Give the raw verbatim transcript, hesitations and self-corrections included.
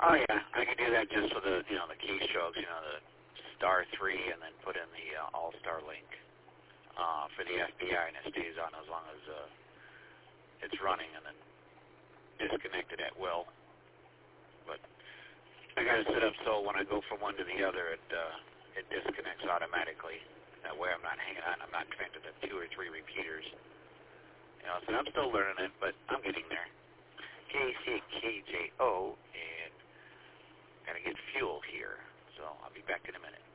Oh yeah, I could do that just with the you know the keystrokes, you know the star three, and then put in the uh, All Star link uh, for the F B I, and it stays on as long as uh, it's running, and then disconnect it at will. But I got it set up so when I go from one to the other, it uh, it disconnects automatically. That way, I'm not hanging on. I'm not connected to two or three repeaters. You know, so I'm still learning it, but I'm getting there. K C K J O, and gotta get fuel here. So I'll be back in a minute.